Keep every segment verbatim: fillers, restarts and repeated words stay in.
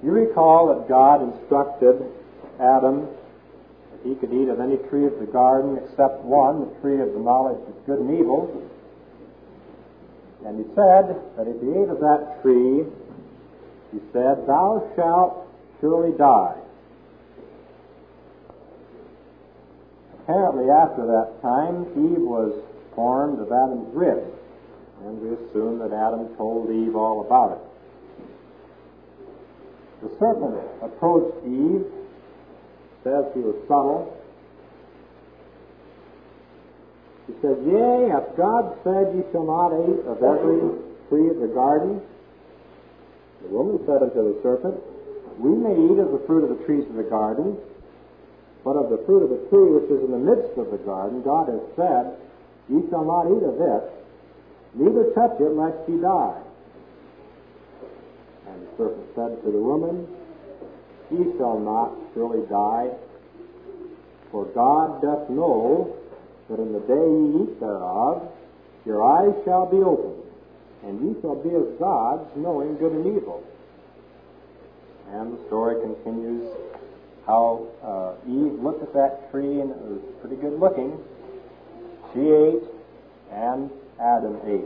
You recall that God instructed Adam that he could eat of any tree of the garden except one, the tree of the knowledge of good and evil. And he said that if he ate of that tree, he said, "Thou shalt surely die." Apparently after that time, Eve was formed of Adam's rib, and we assume that Adam told Eve all about it. The serpent approached Eve, says he was subtle. He said, "Yea, hath God said, Ye shall not eat of every tree of the garden?" The woman said unto the serpent, "We may eat of the fruit of the trees of the garden, but of the fruit of the tree which is in the midst of the garden, God has said, Ye shall not eat of it, neither touch it, lest ye die." And the serpent said to the woman, "Ye shall not surely die, for God doth know that in the day ye eat thereof, your eyes shall be opened, and ye shall be as gods, knowing good and evil." And the story continues how uh, Eve looked at that tree, and it was pretty good looking. She ate, and Adam ate.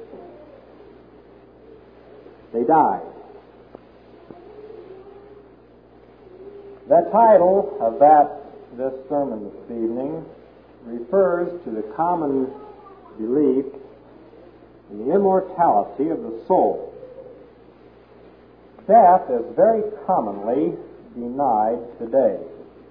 They died. The title of that this sermon this evening refers to the common belief in the immortality of the soul. Death is very commonly denied today.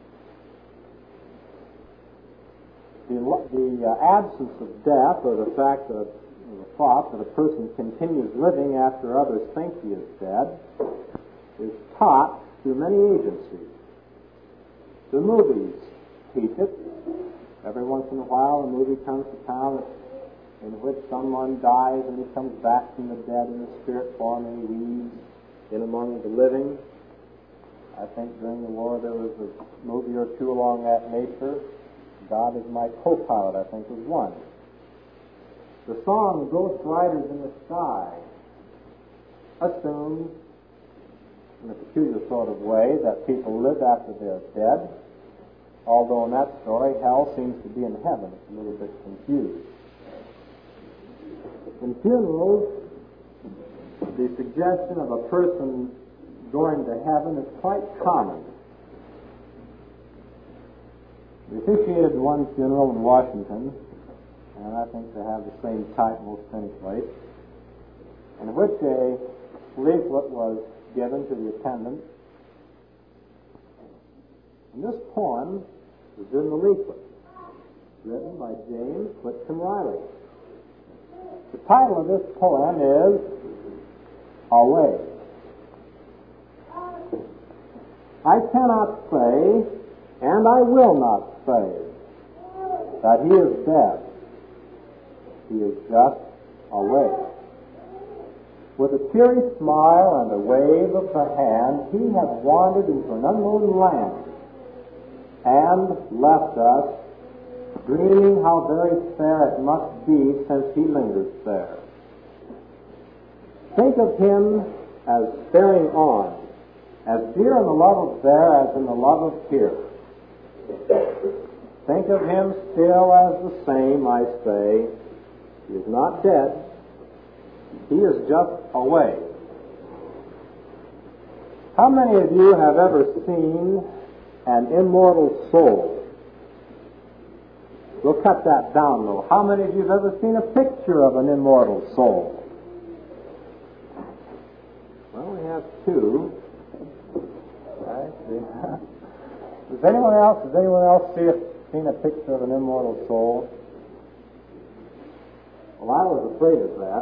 The, the uh, absence of death, or the fact that the thought that a person continues living after others think he is dead, is taught through many agencies. The movies teach it. Every once in a while a movie comes to town in which someone dies and he comes back from the dead in the spirit form and he weaves in among the living. I think during the war there was a movie or two along that nature. God is My Co-Pilot, I think, was one. The song Ghost Riders in the Sky assumes, in a peculiar sort of way, that people live after they're dead, although in that story hell seems to be in heaven. It's a little bit confused. In funerals, the suggestion of a person going to heaven is quite common. We officiated one funeral in Washington, and I think they have the same type most any place, in which a leaflet was given to the attendants. And this poem is in the leaflet, written by James Whitcomb Riley. The title of this poem is Away. I cannot say, and I will not say, that he is dead. He is just away. With a cheery smile and a wave of the hand, he has wandered into an unknown land and left us, dreaming how very fair it must be since he lingers there. Think of him as faring on, as dear in the love of there as in the love of here. Think of him still as the same, I say. He is not dead. He is just away. How many of you have ever seen an immortal soul? We'll cut that down a little. How many of you have ever seen a picture of an immortal soul? Well, we have two. Right. Does anyone else, does anyone else see a, seen a picture of an immortal soul? Well, I was afraid of that.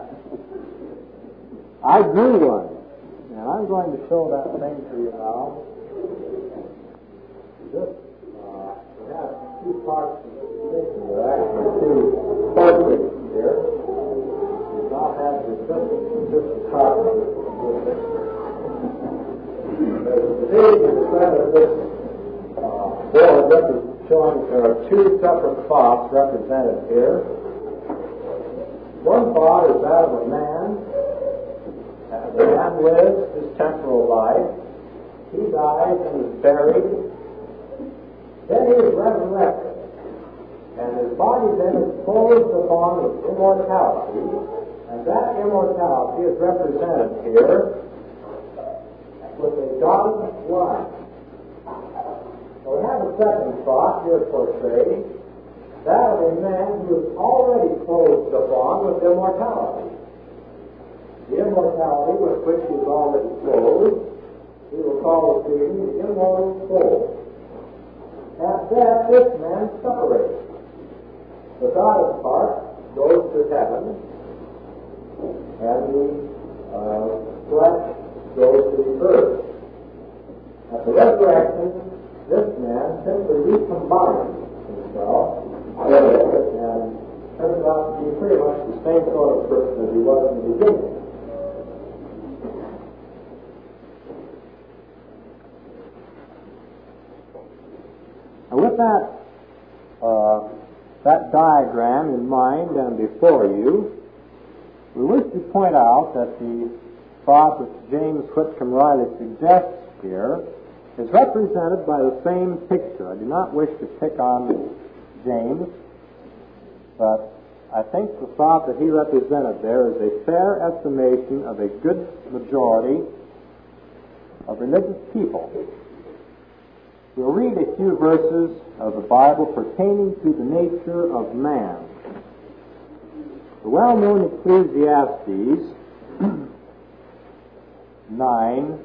I drew one, and I'm going to show that thing to you now. This, uh, we have two parts of the picture. There are actually two portraits here. You now have the just, just a copy of this picture. Today, we decided this uh, board showing there are two separate thoughts represented here. One thought is that of a man. The man lives his temporal life, he dies and is buried. Then he is resurrected. And his body then is clothed upon with immortality. And that immortality is represented here with a dotted line. So we have a second thought here portrayed, that of a man who is already clothed upon with immortality. The immortality with which he is already clothed, we will call it being the immortal soul. At death, this man separates. The dotted part goes to heaven, and the uh, flesh goes to the earth. At the resurrection, this man simply recombines himself with it and turns out to be pretty much the same sort of person as he was in the beginning. And with that, uh, that diagram in mind and before you, we wish to point out that the thought which James Whitcomb Riley suggests here is represented by the same picture. I do not wish to pick on James, but I think the thought that he represented there is a fair estimation of a good majority of religious people. We'll read a few verses of the Bible pertaining to the nature of man. The well-known Ecclesiastes nine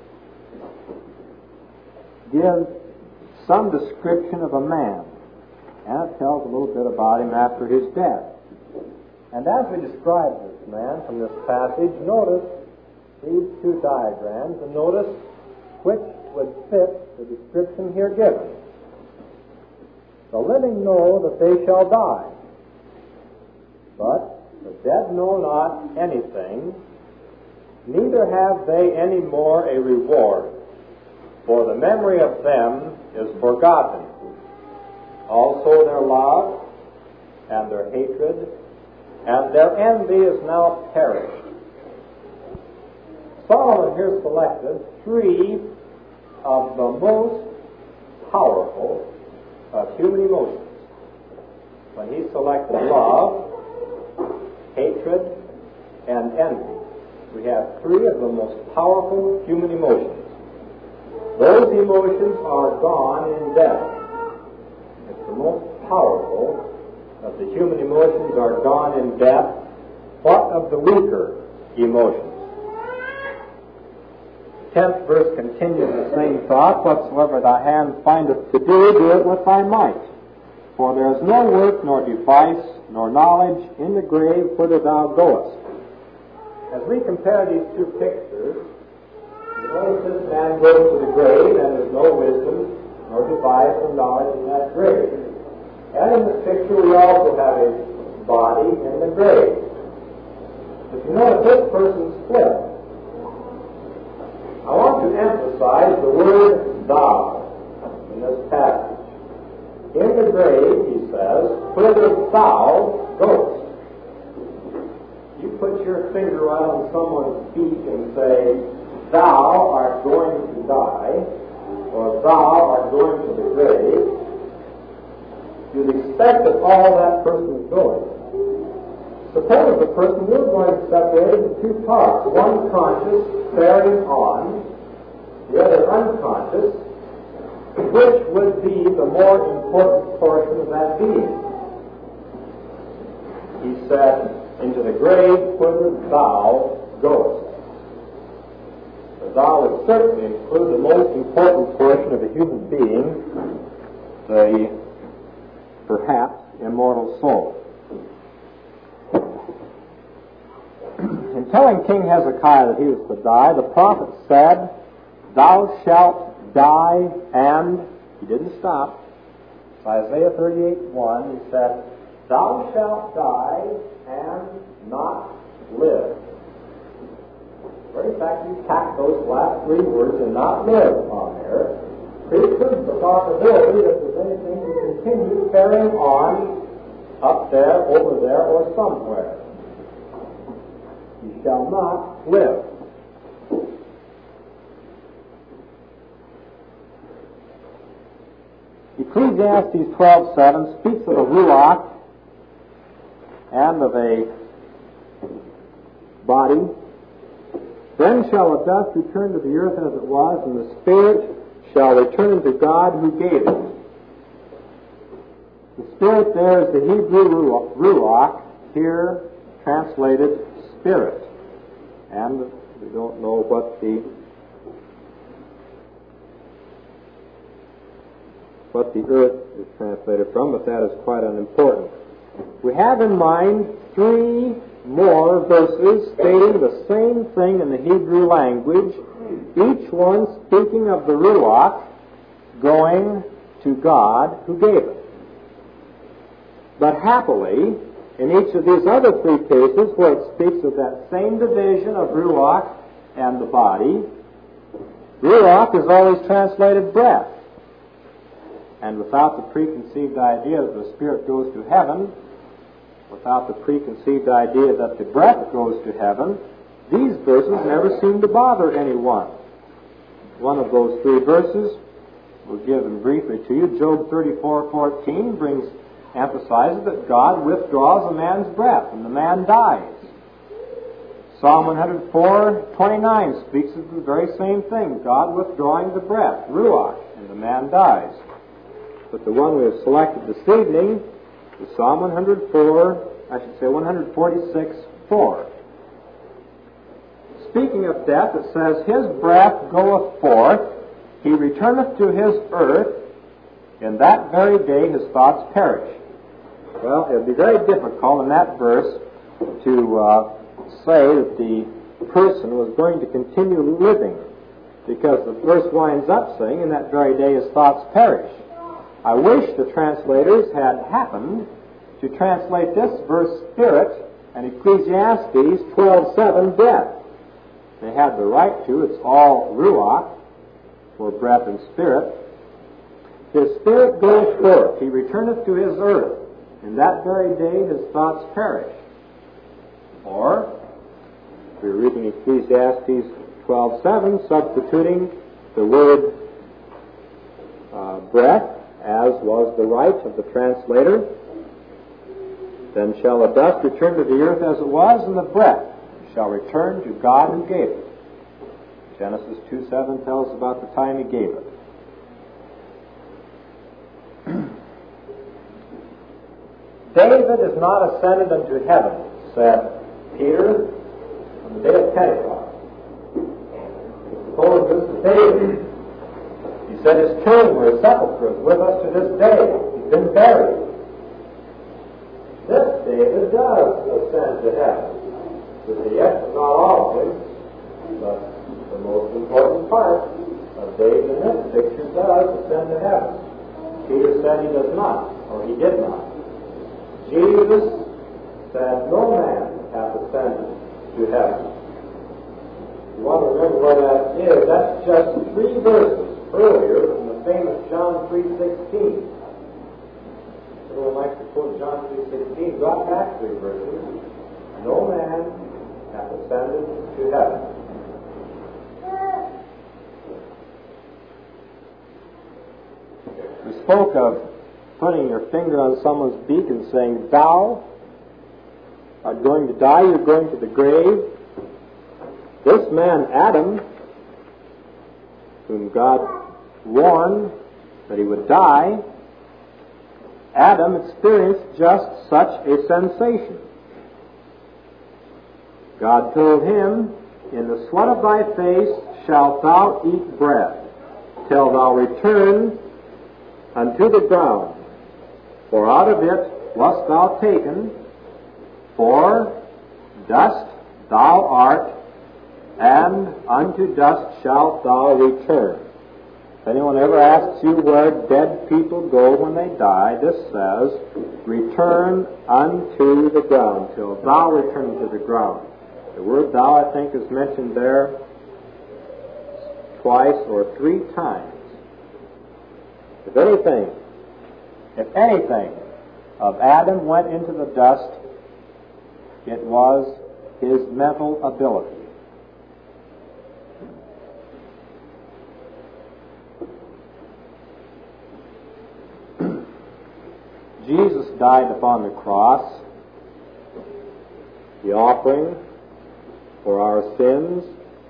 gives some description of a man, and it tells a little bit about him after his death. And as we describe this man from this passage, notice these two diagrams, and notice which would fit the description here given. The living know that they shall die, but the dead know not anything, neither have they any more a reward, for the memory of them is forgotten. Also their love and their hatred and their envy is now perished. Solomon here selected three of the most powerful of human emotions. When he selected love, hatred, and envy, we have three of the most powerful human emotions. Those emotions are gone in death. It's the most powerful of the human emotions are gone in death. What of the weaker emotions? The tenth verse continues the same thought. Whatsoever thy hand findeth to do, do it with thy might. For there is no work, nor device, nor knowledge in the grave whither thou goest. As we compare these two pictures, notice this man goes to the grave, and there's no wisdom, nor device, nor knowledge in that grave. And in this picture, we also have a body in the grave. But you notice this person's split. I want to emphasize the word thou in this passage. In the grave, he says, whither thou goest. You put your finger right on someone's feet and say, thou art going to die, or thou art going to the grave, you'd expect that all that person is going. Suppose the person we're going to separate into two parts, one conscious, bearing on, the other unconscious. Which would be the more important portion of that being? He said, into the grave whither thou goest. The thou would certainly include the most important portion of a human being, the perhaps immortal soul. In telling King Hezekiah that he was to die, the prophet said, thou shalt die, and he didn't stop. Isaiah thirty-eight one, he said, thou shalt die and not live. Well, in fact, you tack those last three words and not live on there, precludes the possibility that there's anything to continue carrying on up there, over there, or somewhere. You shall not live. Ecclesiastes twelve seven speaks of a ruach and of a body. Then shall the dust return to the earth as it was, and the spirit shall return to God who gave it. The spirit there is the Hebrew ruach, here translated spirit. And we don't know what the what the earth is translated from, but that is quite unimportant. We have in mind three more verses stating the same thing in the Hebrew language, each one speaking of the ruach going to God who gave it. But happily, in each of these other three cases where it speaks of that same division of ruach and the body, ruach is always translated breath. And without the preconceived idea that the spirit goes to heaven, without the preconceived idea that the breath goes to heaven, these verses never seem to bother anyone. One of those three verses, we'll give them briefly to you. Job thirty-four fourteen brings, emphasizes that God withdraws a man's breath and the man dies. Psalm one hundred four twenty-nine speaks of the very same thing, God withdrawing the breath, ruach, and the man dies. But the one we have selected this evening is Psalm one hundred four, I should say one forty-six four. Speaking of death, it says, His breath goeth forth, He returneth to His earth, in that very day His thoughts perish. Well, it would be very difficult in that verse to uh, say that the person was going to continue living, because the verse winds up saying, in that very day His thoughts perish. I wish the translators had happened to translate this verse spirit and Ecclesiastes twelve seven death. They had the right to. It's all ruach for breath and spirit. His spirit goeth forth, He returneth to His earth. In that very day His thoughts perish. Or, if we're reading Ecclesiastes twelve seven, substituting the word uh, breath, as was the right of the translator, then shall the dust return to the earth as it was, and the breath shall return to God who gave it. Genesis two seven tells us about the time He gave it. David is not ascended unto heaven, said Peter on the day of Pentecost. Suppose this is David. He said his tomb or his sepulchre is with us to this day. He's been buried. This David does ascend to heaven. With the yes, not all of him, but the most important part of David in this picture does ascend to heaven. Peter said he does not, or he did not. Jesus said no man hath ascended to heaven. You want to remember where that is. That's just three verses earlier from the famous John three sixteen. Everyone likes to quote John three sixteen. Drop back three verses. No man hath ascended to heaven. We spoke of putting your finger on someone's beak and saying, Thou art going to die, you're going to the grave. This man, Adam, whom God warned that he would die, Adam experienced just such a sensation. God told him, In the sweat of thy face shalt thou eat bread, till thou return unto the ground. For out of it wast thou taken, for dust thou art, and unto dust shalt thou return. If anyone ever asks you where dead people go when they die, this says, Return unto the ground, till thou return to the ground. The word thou, I think, is mentioned there twice or three times. If anything, if anything of Adam went into the dust, it was his mental ability. Jesus died upon the cross, the offering for our sins.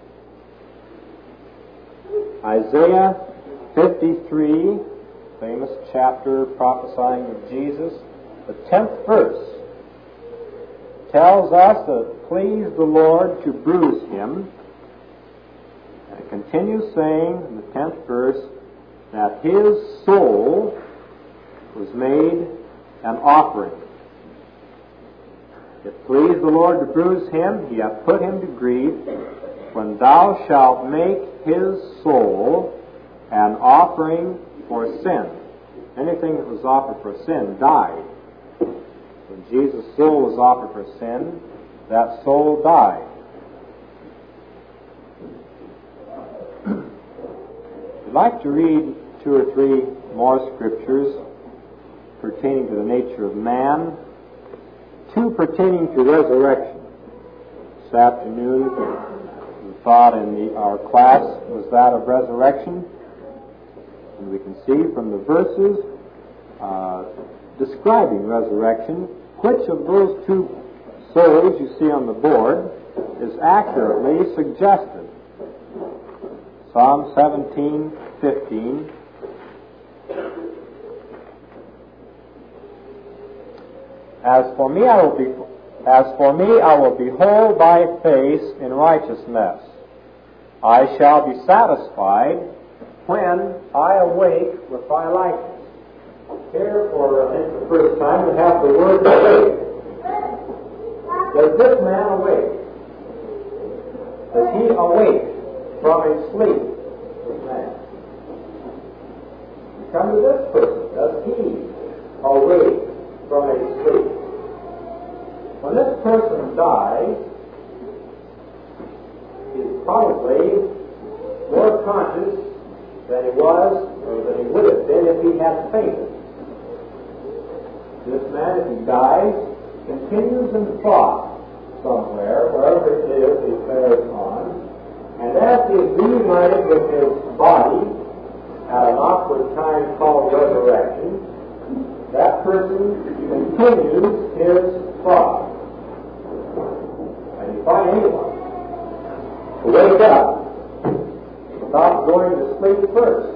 Isaiah fifty-three, famous chapter prophesying of Jesus, the tenth verse, tells us that it pleased the Lord to bruise him. And it continues saying in the tenth verse that his soul was made an offering. It pleased the Lord to bruise him, he hath put him to grief. When thou shalt make his soul an offering for sin. Anything that was offered for sin died. When Jesus' soul was offered for sin, that soul died. I'd like to read two or three more scriptures pertaining to the nature of man, two pertaining to resurrection. This afternoon, the thought in the, our class was that of resurrection. And we can see from the verses uh, describing resurrection, which of those two souls you see on the board is accurately suggested. Psalm seventeen fifteen. As for me, I will be, as for me, I will behold thy face in righteousness. I shall be satisfied when I awake with thy likeness. Here, for I think the first time, we have the word awake. Does this man awake? Does he awake from his sleep? This man. You come to this person. Does he awake from his sleep? When this person dies, he is probably more conscious than he was, or than he would have been if he had fainted. This man, if he dies, continues in thought somewhere, wherever it is he fares on, and as he is reunited with his body at an awkward time called resurrection, that person continues his thought. And you find anyone to wake up without going to sleep first.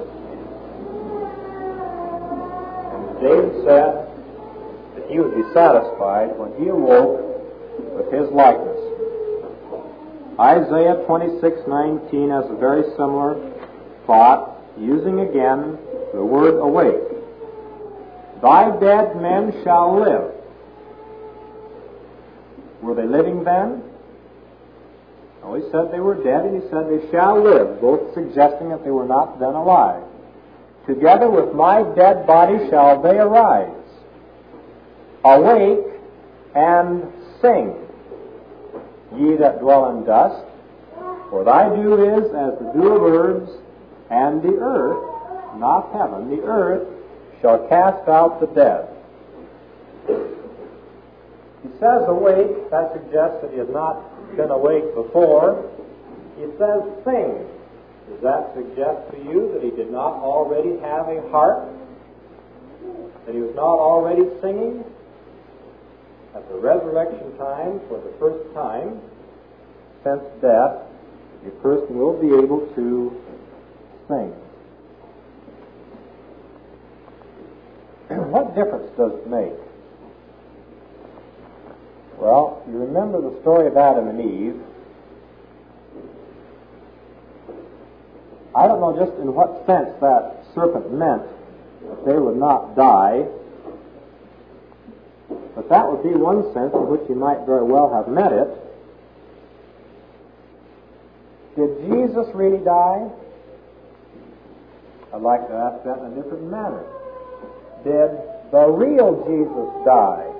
And David said that he would be satisfied when he awoke with his likeness. Isaiah twenty-six nineteen has a very similar thought, using again the word awake. Thy dead men shall live. Were they living then? No, he said they were dead, and he said they shall live, both suggesting that they were not then alive. Together with my dead body shall they arise. Awake and sing, ye that dwell in dust, for thy dew is as the dew of herbs, and the earth, not heaven, the earth shall cast out the dead. He says awake, that suggests that he had not been awake before. He says sing. Does that suggest to you that he did not already have a heart? That he was not already singing? At the resurrection time, for the first time since death, a person will be able to sing. What difference does it make? Well, you remember the story of Adam and Eve. I don't know just in what sense that serpent meant that they would not die, but that would be one sense in which he might very well have meant it. Did Jesus really die? I'd like to ask that in a different manner. Did the real Jesus die?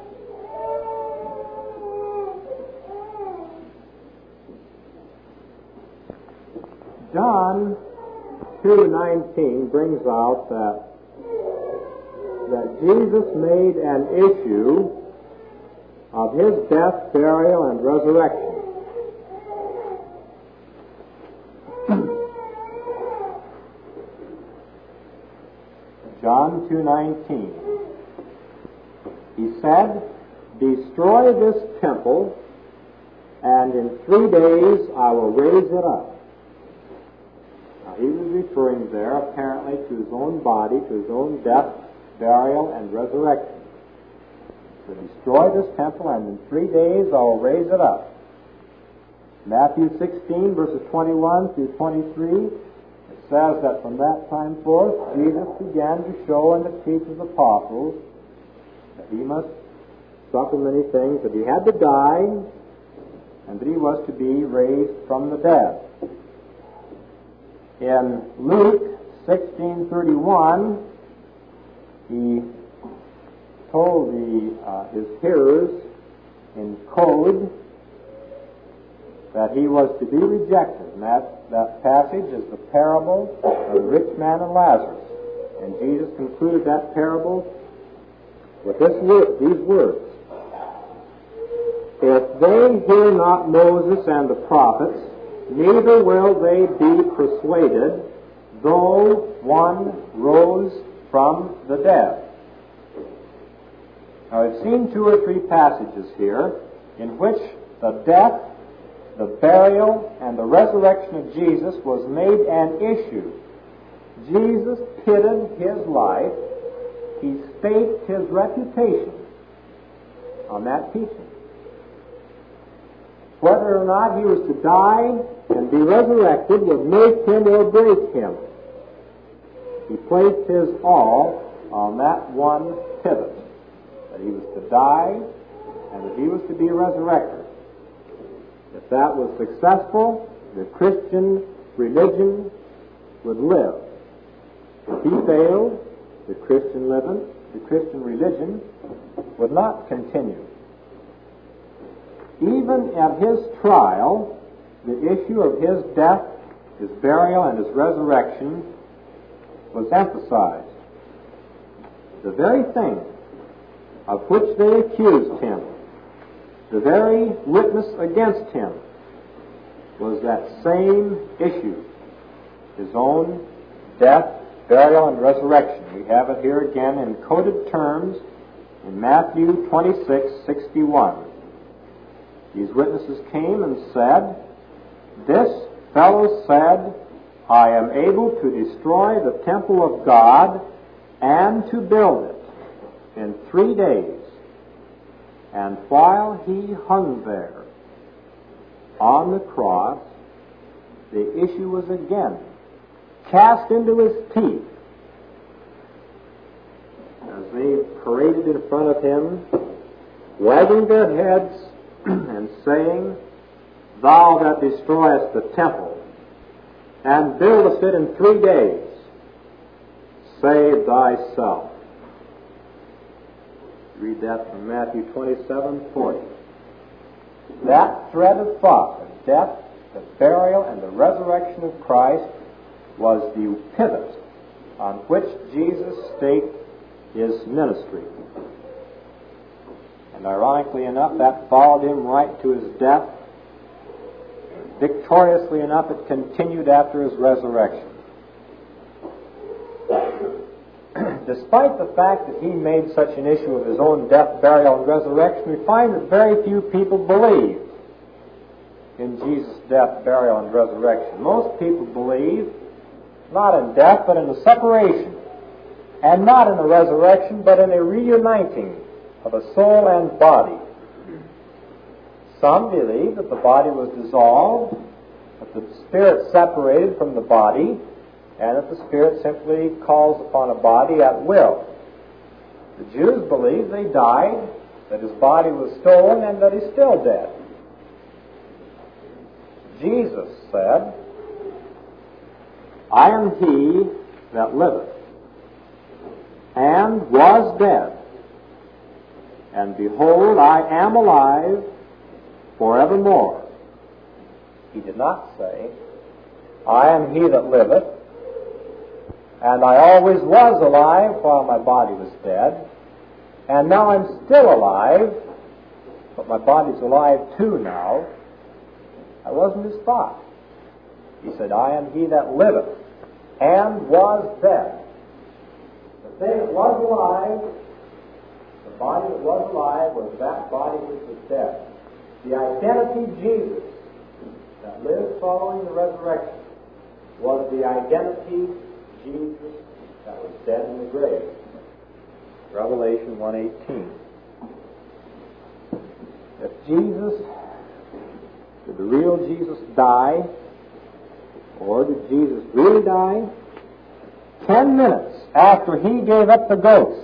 John two nineteen brings out that that Jesus made an issue of his death, burial, and resurrection. John two nineteen. He said, "Destroy this temple, and in three days I will raise it up." Now, he was referring there apparently to his own body, to his own death, burial, and resurrection. To destroy this temple, and in three days I will raise it up. Matthew sixteen, verses twenty-one through twenty-three, it says that from that time forth Jesus began to show and to teach his apostles that he must suffer many things, that he had to die, and that he was to be raised from the dead. In Luke sixteen thirty-one, he told the, uh, his hearers in code that he was to be rejected. And that, that passage is the parable of the rich man and Lazarus. And Jesus concluded that parable with this word, these words: "If they hear not Moses and the prophets, neither will they be persuaded, though one rose from the dead." Now, I've seen two or three passages here in which the death, the burial, and the resurrection of Jesus was made an issue. Jesus pitted his life, he staked his reputation on that teaching. Whether or not he was to die and be resurrected would make him or break him. He placed his all on that one pivot, that he was to die and that he was to be resurrected. If that was successful, the Christian religion would live. If he failed, the Christian living, the Christian religion would not continue. Even at his trial, the issue of his death, his burial, and his resurrection was emphasized. The very thing of which they accused him, the very witness against him, was that same issue, his own death, burial, and resurrection. We have it here again in coded terms in Matthew twenty-six sixty-one. These witnesses came and said, "This fellow said, I am able to destroy the temple of God and to build it in three days. And while he hung there on the cross, the issue was again cast into his teeth as they paraded in front of him, wagging their heads and saying, Thou that destroyest the temple and buildest it in three days, save thyself." Read that from Matthew twenty-seven forty. That thread of thought, the death, the burial, and the resurrection of Christ was the pivot on which Jesus staked his ministry. And ironically enough, that followed him right to his death. Victoriously enough, it continued after his resurrection. Despite the fact that he made such an issue of his own death, burial, and resurrection, we find that very few people believed in Jesus' death, burial, and resurrection. Most people believe not in death, but in the separation, and not in the resurrection, but in a reuniting of a soul and body. Some believe that the body was dissolved, that the spirit separated from the body, and that the spirit simply calls upon a body at will. The Jews believe they died, that his body was stolen, and that he's still dead. Jesus said, "I am he that liveth, and was dead, and behold, I am alive forevermore." He did not say, "I am he that liveth, and I always was alive while my body was dead, and now I'm still alive, but my body's alive too now." That wasn't his thought. He said, "I am he that liveth, and was dead." The thing that was alive, the body that was alive was that body which was dead. The identity Jesus that lives following the resurrection was the identity Jesus that was dead in the grave. Revelation one eighteen. If Jesus, did the real Jesus die, or did Jesus really die? Ten minutes after he gave up the ghost,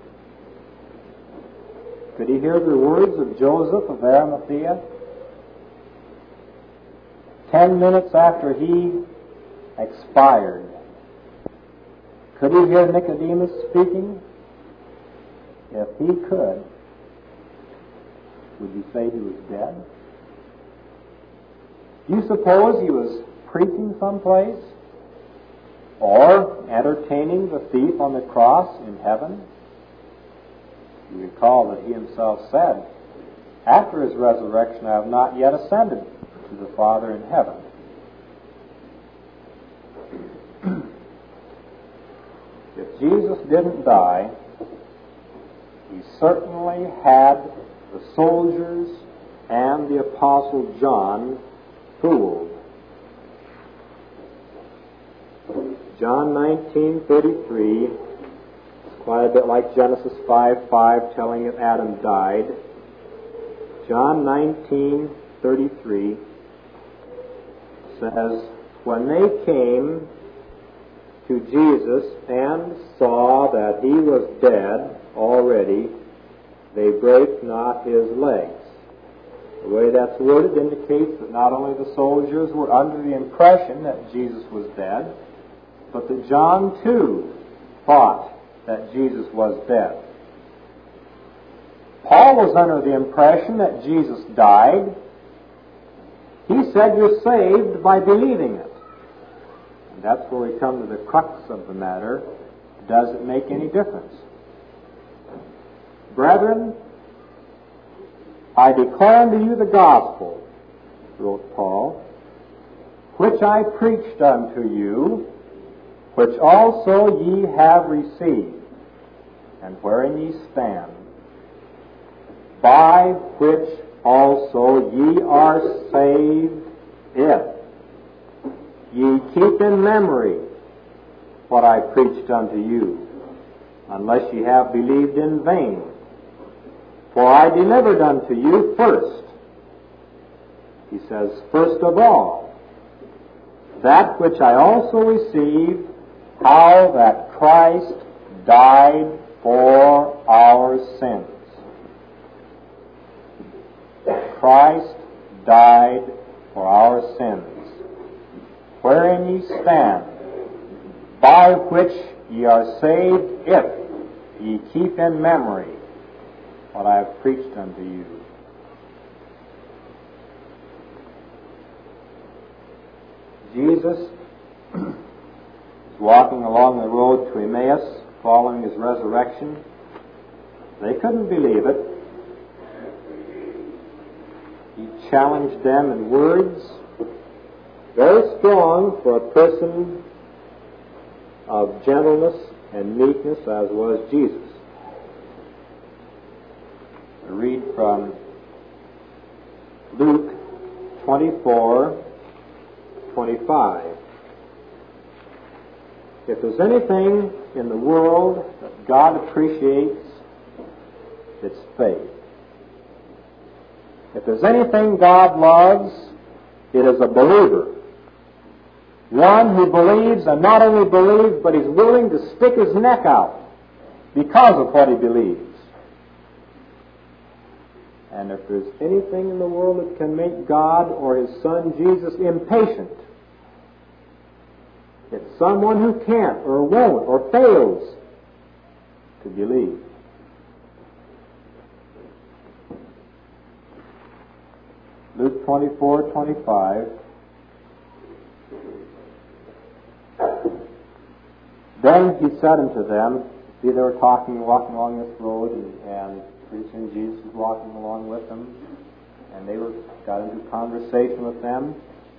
could he hear the words of Joseph of Arimathea? Ten minutes after he expired, could he hear Nicodemus speaking? If he could, would you say he was dead? Do you suppose he was preaching someplace? Or entertaining the thief on the cross in heaven? You recall that he himself said, after his resurrection, I have not yet ascended to the Father in heaven. If Jesus didn't die, he certainly had the soldiers and the Apostle John fooled. John nineteen thirty-three, it's quite a bit like Genesis five five telling that Adam died. John nineteen thirty-three says, when they came to Jesus and saw that he was dead already, they brake not his legs. The way that's worded indicates that not only the soldiers were under the impression that Jesus was dead, but that John, too, thought that Jesus was dead. Paul was under the impression that Jesus died. He said, you're saved by believing it. And that's where we come to the crux of the matter. Does it make any difference? Brethren, I declare unto you the gospel, wrote Paul, which I preached unto you, which also ye have received, and wherein ye stand, by which also ye are saved, if ye keep in memory what I preached unto you, unless ye have believed in vain. For I delivered unto you first, he says, first of all, that which I also received, how that Christ died for our sins. Christ died for our sins, wherein ye stand, by which ye are saved, if ye keep in memory what I have preached unto you. Jesus is walking along the road to Emmaus following his resurrection. They couldn't believe it. He challenged them in words very strong for a person of gentleness and meekness as was Jesus. I read from Luke twenty-four twenty-five. If there's anything in the world that God appreciates, it's faith. If there's anything God loves, it is a believer. One who believes, and not only believes, but he's willing to stick his neck out because of what he believes. And if there's anything in the world that can make God or his Son Jesus impatient, it's someone who can't or won't or fails to believe. Luke twenty-four twenty-five. Then he said unto them, see, they were talking, walking along this road, and, and pretty soon Jesus was walking along with them, and they were got into conversation with them.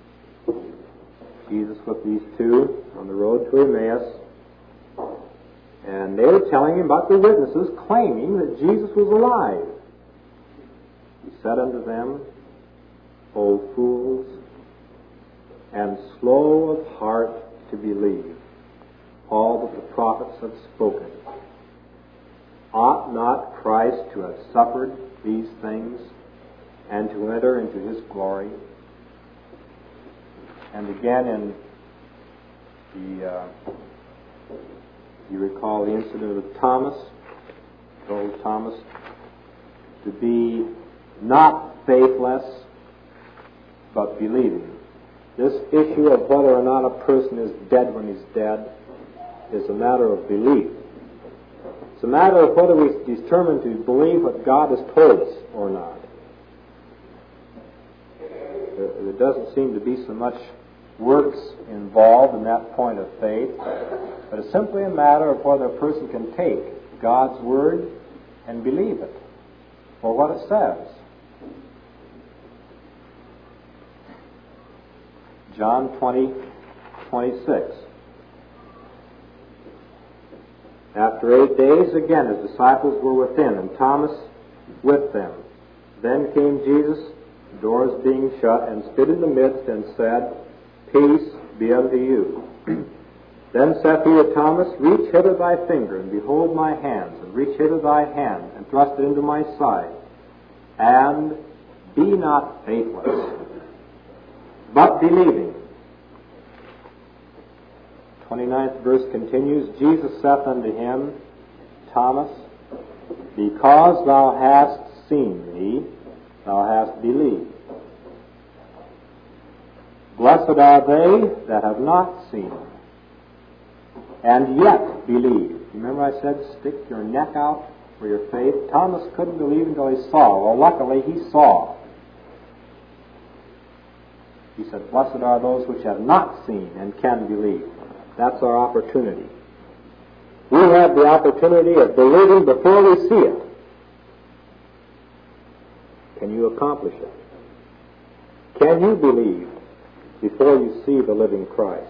Jesus with these two on the road to Emmaus. And they were telling him about the witnesses claiming that Jesus was alive. He said unto them, O fools, and slow of heart to believe all that the prophets have spoken. Ought not Christ to have suffered these things and to enter into his glory? And again in the, uh, you recall the incident of Thomas, told Thomas to be not faithless, but believing. This issue of whether or not a person is dead when he's dead is a matter of belief. It's a matter of whether we determine to believe what God has told us or not. There, there doesn't seem to be so much works involved in that point of faith, but it's simply a matter of whether a person can take God's Word and believe it for what it says. John twenty, twenty-six. After eight days, again, his disciples were within, and Thomas with them. Then came Jesus, doors being shut, and stood in the midst, and said, Peace be unto you. Then saith he to Thomas, Reach hither thy finger, and behold my hands, and reach hither thy hand, and thrust it into my side, and be not faithless, but believing. twenty-ninth verse continues, Jesus saith unto him, Thomas, because thou hast seen me, thou hast believed. Blessed are they that have not seen, and yet believe. Remember I said, stick your neck out for your faith? Thomas couldn't believe until he saw. Well, luckily he saw. He said, Blessed are those which have not seen and can believe. That's our opportunity. We have the opportunity of believing before we see it. Can you accomplish it? Can you believe before you see the living Christ?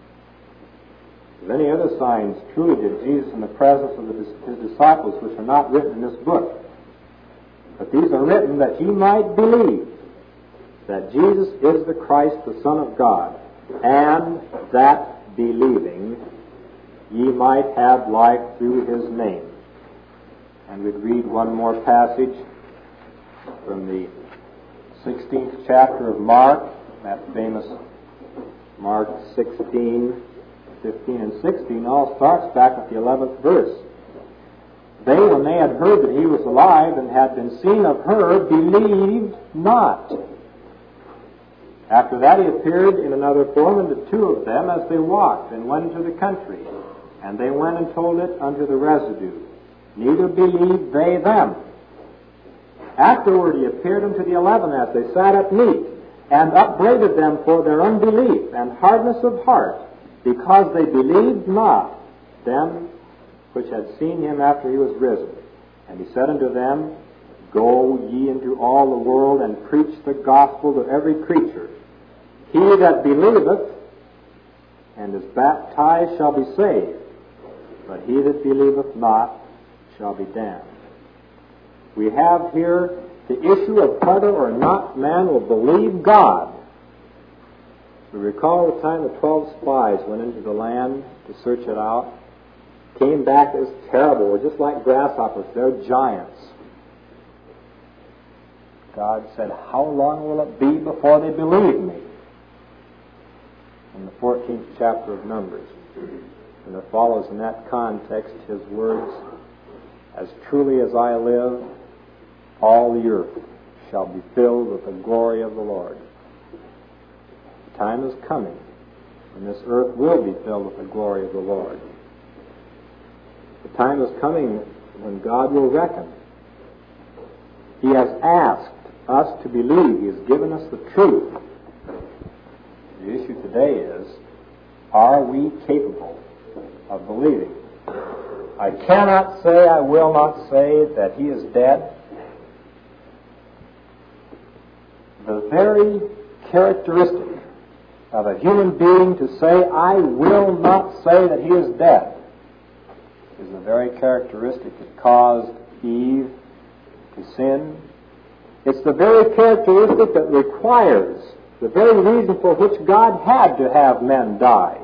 Many other signs truly did Jesus in the presence of his disciples, which are not written in this book. But these are written that ye might believe that Jesus is the Christ, the Son of God, and that believing ye might have life through his name. And we'd read one more passage from the sixteenth chapter of Mark, that famous Mark sixteen, fifteen, and sixteen, all starts back at the eleventh verse. They, when they had heard that he was alive and had been seen of her, believed not. After that he appeared in another form unto two of them as they walked, and went into the country. And they went and told it unto the residue. Neither believed they them. Afterward he appeared unto the eleven as they sat at meat, and upbraided them for their unbelief and hardness of heart, because they believed not them which had seen him after he was risen. And he said unto them, Go ye into all the world, and preach the gospel to every creature. He that believeth and is baptized shall be saved, but he that believeth not shall be damned. We have here the issue of whether or not man will believe God. We recall the time the twelve spies went into the land to search it out, came back as terrible, were just like grasshoppers. They're giants. God said, How long will it be before they believe me? In the fourteenth chapter of Numbers. And there follows in that context his words, As truly as I live, all the earth shall be filled with the glory of the Lord. The time is coming when this earth will be filled with the glory of the Lord. The time is coming when God will reckon. He has asked us to believe. He has given us the truth. The issue today is, are we capable of believing? I cannot say, I will not say that he is dead. The very characteristic of a human being to say, I will not say that he is dead, is the very characteristic that caused Eve to sin. It's the very characteristic that requires, the very reason for which God had to have men die.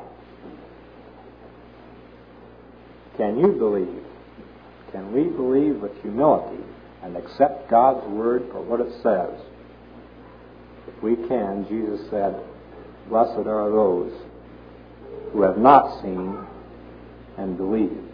Can you believe? Can we believe with humility and accept God's word for what it says? If we can, Jesus said, "Blessed are those who have not seen and believed."